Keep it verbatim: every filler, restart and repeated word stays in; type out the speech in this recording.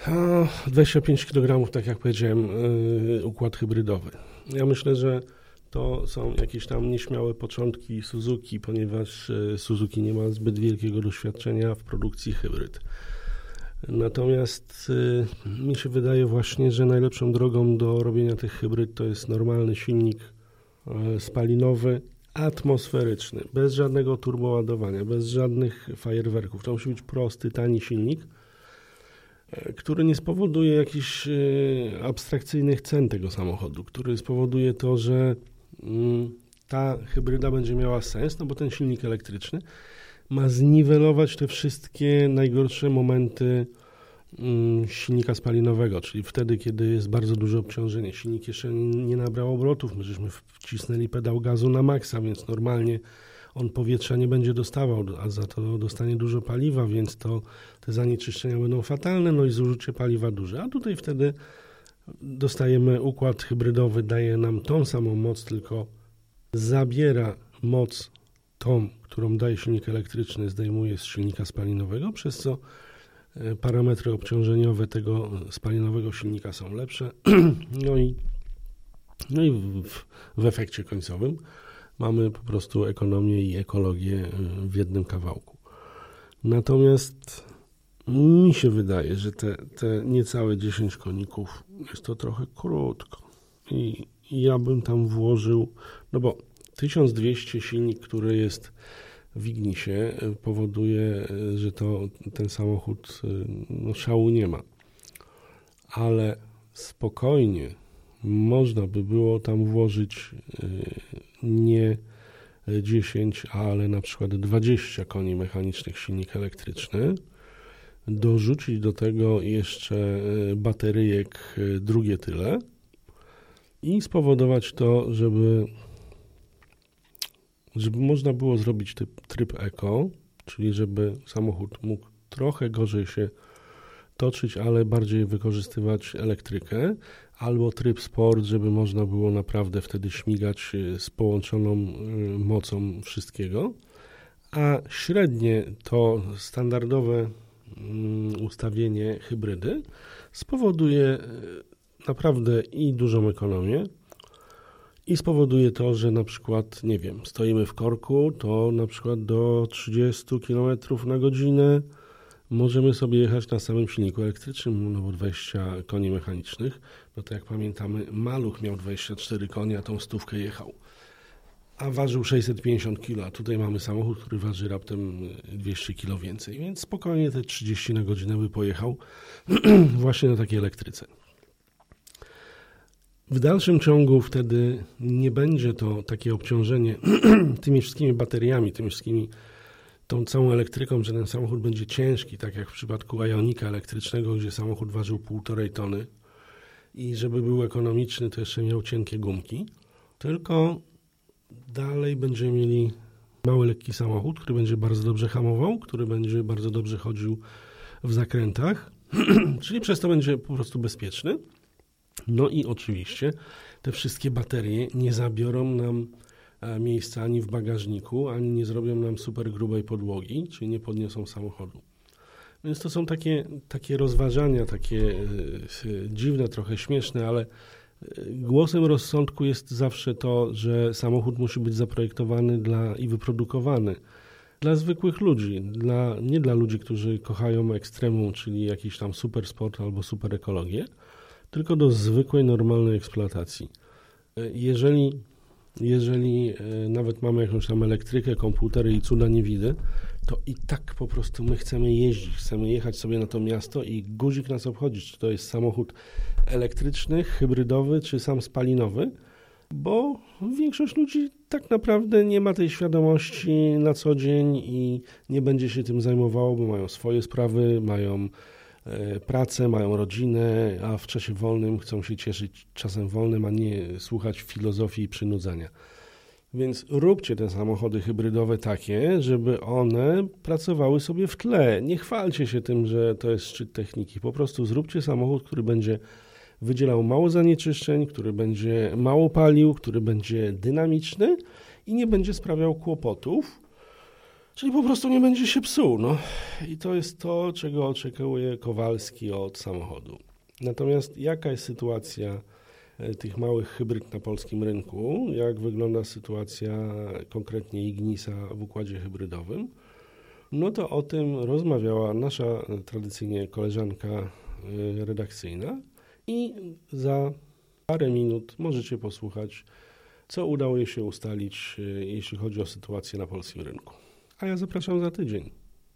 A, dwadzieścia pięć kilogramów, tak jak powiedziałem, yy, układ hybrydowy. Ja myślę, że to są jakieś tam nieśmiałe początki Suzuki, ponieważ yy, Suzuki nie ma zbyt wielkiego doświadczenia w produkcji hybryd. Natomiast yy, mi się wydaje właśnie, że najlepszą drogą do robienia tych hybryd to jest normalny silnik yy, spalinowy, atmosferyczny, bez żadnego turboładowania, bez żadnych fajerwerków. To musi być prosty, tani silnik, który nie spowoduje jakichś y, abstrakcyjnych cen tego samochodu, który spowoduje to, że y, ta hybryda będzie miała sens, no bo ten silnik elektryczny ma zniwelować te wszystkie najgorsze momenty y, silnika spalinowego, czyli wtedy, kiedy jest bardzo duże obciążenie. Silnik jeszcze nie nabrał obrotów, my żeśmy wcisnęli pedał gazu na maksa, więc normalnie on powietrza nie będzie dostawał, a za to dostanie dużo paliwa, więc to te zanieczyszczenia będą fatalne, no i zużycie paliwa duże. A tutaj wtedy dostajemy układ hybrydowy, daje nam tą samą moc, tylko zabiera moc tą, którą daje silnik elektryczny, zdejmuje z silnika spalinowego, przez co parametry obciążeniowe tego spalinowego silnika są lepsze. No i, no i w, w efekcie końcowym mamy po prostu ekonomię i ekologię w jednym kawałku. Natomiast mi się wydaje, że te, te niecałe dziesięć koników jest to trochę krótko. I, i ja bym tam włożył, no bo tysiąc dwieście silnik, który jest w Ignisie, powoduje, że to ten samochód no, szału nie ma. Ale spokojnie można by było tam włożyć nie dziesięć, ale na przykład dwadzieścia koni mechanicznych silnik elektryczny, dorzucić do tego jeszcze bateryjek drugie tyle i spowodować to, żeby, żeby można było zrobić typ, tryb eko, czyli żeby samochód mógł trochę gorzej się toczyć, ale bardziej wykorzystywać elektrykę, albo tryb sport, żeby można było naprawdę wtedy śmigać z połączoną mocą wszystkiego, a średnie to standardowe ustawienie hybrydy spowoduje naprawdę i dużą ekonomię i spowoduje to, że na przykład, nie wiem, stoimy w korku, to na przykład do trzydzieści kilometrów na godzinę możemy sobie jechać na samym silniku elektrycznym, no bo dwadzieścia koni mechanicznych, no to jak pamiętamy, Maluch miał dwadzieścia cztery konie, a tą stówkę jechał, a ważył sześćset pięćdziesiąt kilo, a tutaj mamy samochód, który waży raptem dwieście kilo więcej, więc spokojnie te trzydzieści na godzinę by pojechał właśnie na takiej elektryce. W dalszym ciągu wtedy nie będzie to takie obciążenie tymi wszystkimi bateriami, tymi wszystkimi tą całą elektryką, że ten samochód będzie ciężki, tak jak w przypadku Ionika elektrycznego, gdzie samochód ważył półtorej tony i żeby był ekonomiczny, to jeszcze miał cienkie gumki, tylko dalej będziemy mieli mały, lekki samochód, który będzie bardzo dobrze hamował, który będzie bardzo dobrze chodził w zakrętach, czyli przez to będzie po prostu bezpieczny. No i oczywiście te wszystkie baterie nie zabiorą nam miejsca ani w bagażniku, ani nie zrobią nam super grubej podłogi, czyli nie podniosą samochodu. Więc to są takie, takie rozważania, takie e, dziwne, trochę śmieszne, ale głosem rozsądku jest zawsze to, że samochód musi być zaprojektowany dla i wyprodukowany dla zwykłych ludzi, dla, nie dla ludzi, którzy kochają ekstremum, czyli jakiś tam super sport albo super ekologię, tylko do zwykłej, normalnej eksploatacji. Jeżeli Jeżeli nawet mamy jakąś tam elektrykę, komputery i cuda nie widzę, to i tak po prostu my chcemy jeździć, chcemy jechać sobie na to miasto i guzik nas obchodzić, czy to jest samochód elektryczny, hybrydowy, czy sam spalinowy, bo większość ludzi tak naprawdę nie ma tej świadomości na co dzień i nie będzie się tym zajmowało, bo mają swoje sprawy, mają pracę, mają rodzinę, a w czasie wolnym chcą się cieszyć czasem wolnym, a nie słuchać filozofii i przynudzania. Więc róbcie te samochody hybrydowe takie, żeby one pracowały sobie w tle. Nie chwalcie się tym, że to jest szczyt techniki. Po prostu zróbcie samochód, który będzie wydzielał mało zanieczyszczeń, który będzie mało palił, który będzie dynamiczny i nie będzie sprawiał kłopotów, Czyli po prostu nie będzie się psuł. No. I to jest to, czego oczekuje Kowalski od samochodu. Natomiast jaka jest sytuacja tych małych hybryd na polskim rynku? Jak wygląda sytuacja konkretnie Ignisa w układzie hybrydowym? No to o tym rozmawiała nasza tradycyjnie koleżanka redakcyjna i za parę minut możecie posłuchać, co udało jej się ustalić, jeśli chodzi o sytuację na polskim rynku. A ja zapraszam za tydzień.